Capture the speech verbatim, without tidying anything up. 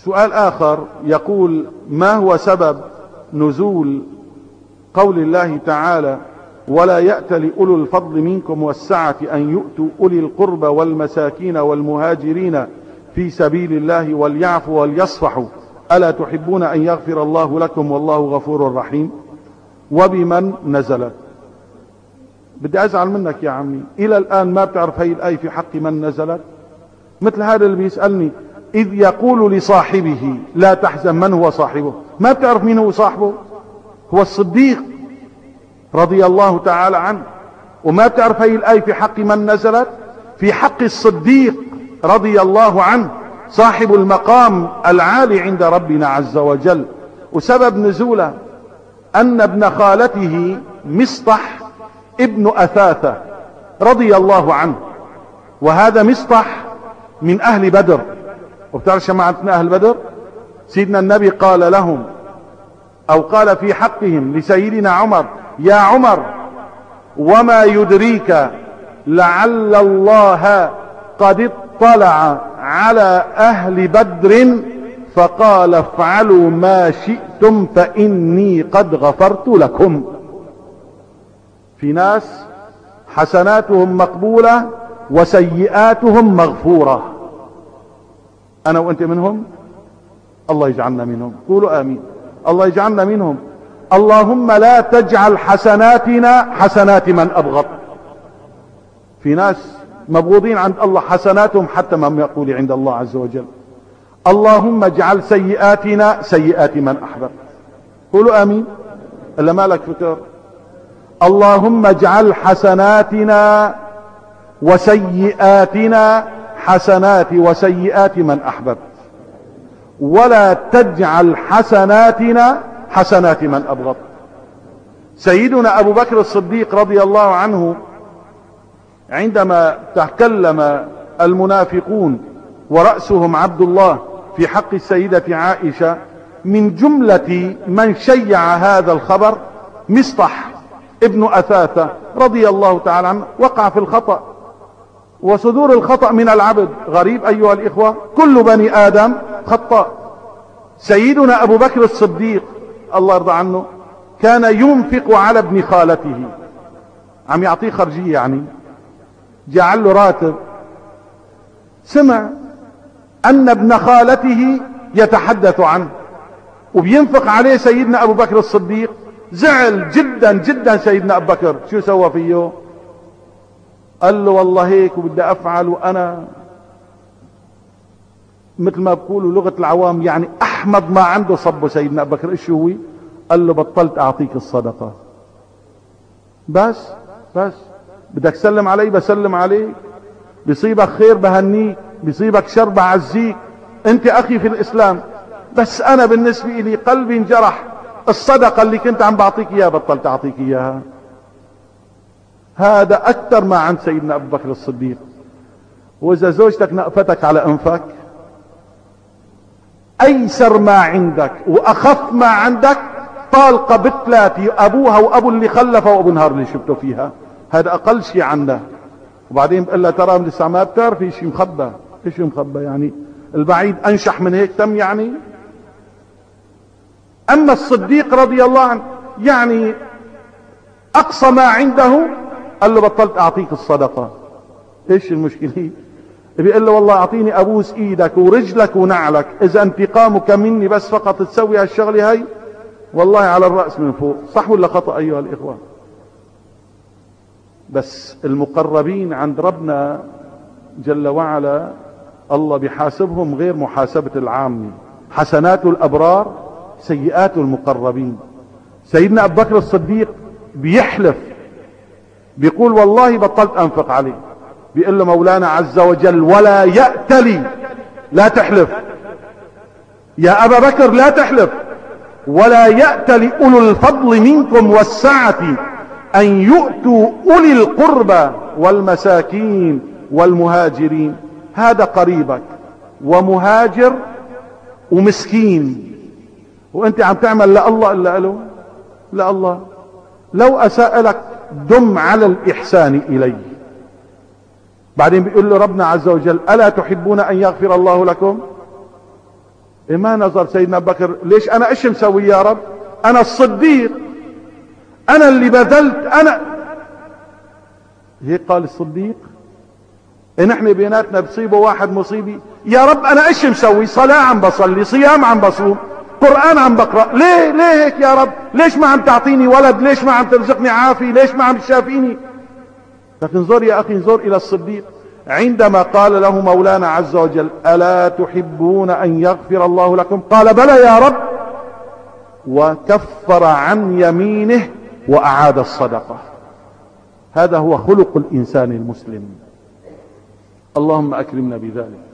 سؤال آخر يقول: ما هو سبب نزول قول الله تعالى: ولا يأتل أولو الفضل منكم والسعة أن يؤتوا أولي القربى والمساكين والمهاجرين في سبيل الله وليعفوا وليصفحوا ألا تحبون أن يغفر الله لكم والله غفور رحيم؟ وبمن نزلت؟ بدي أزعل منك يا عمي، إلى الآن ما بتعرف هاي الآية في حق من نزلت؟ مثل هذا اللي بيسألني: إذ يقول لصاحبه لا تحزن، من هو صاحبه؟ ما بتعرف مين هو صاحبه؟ هو الصديق رضي الله تعالى عنه. وما بتعرف هاي الآية في حق من نزلت؟ في حق الصديق رضي الله عنه، صاحب المقام العالي عند ربنا عز وجل. وسبب نزوله أن ابن خالته مصطح ابن أثاثة رضي الله عنه، وهذا مصطح من أهل بدر. وبتعرف شماعتنا أهل بدر؟ سيدنا النبي قال لهم، أو قال في حقهم لسيدنا عمر: يا عمر، وما يدريك لعل الله قد اطلع على أهل بدر فقال افعلوا ما شئتم فإني قد غفرت لكم. في ناس حسناتهم مقبولة وسيئاتهم مغفورة، أنا وأنت منهم؟ الله يجعلنا منهم. قولوا آمين. الله يجعلنا منهم. اللهم لا تجعل حسناتنا حسنات من أبغض. في ناس مبغوضين عند الله، حسناتهم حتى ما يقول عند الله عز وجل. اللهم اجعل سيئاتنا سيئات من أحببت. قولوا آمين. إلا مالك فكر. اللهم اجعل حسناتنا وسيئاتنا حسنات وسيئات من أحببت، ولا تجعل حسناتنا حسنات من أبغض. سيدنا أبو بكر الصديق رضي الله عنه عندما تكلم المنافقون ورأسهم عبد الله في حق السيدة عائشة، من جملة من شيع هذا الخبر مصطح ابن أثاثة رضي الله تعالى عنه، وقع في الخطأ، وصدور الخطأ من العبد. غريب أيها الإخوة، كل بني آدم خطاء. سيدنا أبو بكر الصديق الله يرضى عنه كان ينفق على ابن خالته، عم يعطيه خرجية، يعني جعل له راتب. سمع أن ابن خالته يتحدث عنه وبينفق عليه سيدنا أبو بكر الصديق، زعل جدا جدا سيدنا أبو بكر. شو سوى فيه؟ قال له والله هيك وبدي أفعل، وأنا مثل ما بقولوا لغة العوام يعني أحمد ما عنده صبه. سيدنا أبو بكر إيش هو؟ قال له بطلت أعطيك الصدقة، بس بس بدك سلم علي بسلم عليك، بيصيبك خير بهنيك، بيصيبك شر بعزيك، انت اخي في الاسلام، بس انا بالنسبة لي قلبي انجرح، الصدقة اللي كنت عم بعطيك اياها بطلت اعطيك اياها. هذا اكثر ما عند سيدنا ابو بكر الصديق. واذا زوجتك نقفتك على انفك، ايسر ما عندك واخف ما عندك طالقة بثلاثة، ابوها وابو اللي خلفها وابو النهار اللي شفته فيها، هذا اقل شيء عندها. وبعدين بقول لها ترى لسه ما بتعرفي شيء مخبى. ايش مخبى يعني؟ البعيد انشح من هيك تم يعني. اما الصديق رضي الله عنه يعني اقصى ما عنده قال له بطلت اعطيك الصدقة. ايش المشكلة؟ بيقول له والله اعطيني ابوس ايدك ورجلك ونعلك، اذا انتقامك مني بس فقط تسوي هالشغلة هاي والله على الرأس من فوق. صح ولا خطأ ايها الاخوة؟ بس المقربين عند ربنا جل وعلا الله بيحاسبهم غير محاسبة العامة. حسنات الأبرار سيئات المقربين. سيدنا أبو بكر الصديق بيحلف، بيقول والله بطلت أنفق عليه. بيقول له مولانا عز وجل ولا يأتلي، لا تحلف يا أبا بكر، لا تحلف. ولا يأتلي أولو الفضل منكم والسعة أن يؤتوا أولي القربى والمساكين والمهاجرين. هذا قريبك ومهاجر ومسكين، وانت عم تعمل لا الله إلا له، لا الله. لو أساء لك دم على الإحسان إليه. بعدين بيقول له ربنا عز وجل ألا تحبون أن يغفر الله لكم؟ ما نظر سيدنا أبو بكر ليش انا ايش مسوي يا رب؟ انا الصديق، انا اللي بذلت، انا هيك قال الصديق. نحن بيناتنا بصيبه واحد مصيبي، يا رب انا ايش مسوي؟ صلاة عم بصلي، صيام عم بصوم، قرآن عم بقرأ، ليه ليه هيك يا رب؟ ليش ما عم تعطيني ولد؟ ليش ما عم ترزقني عافية؟ ليش ما عم تشافيني؟ لكن انظر يا اخي، انظر الى الصديق عندما قال له مولانا عز وجل ألا تحبون أن يغفر الله لكم؟ قال بلى يا رب، وكفر عن يمينه وأعاد الصدقة. هذا هو خلق الإنسان المسلم. اللهم أكرمنا بذلك.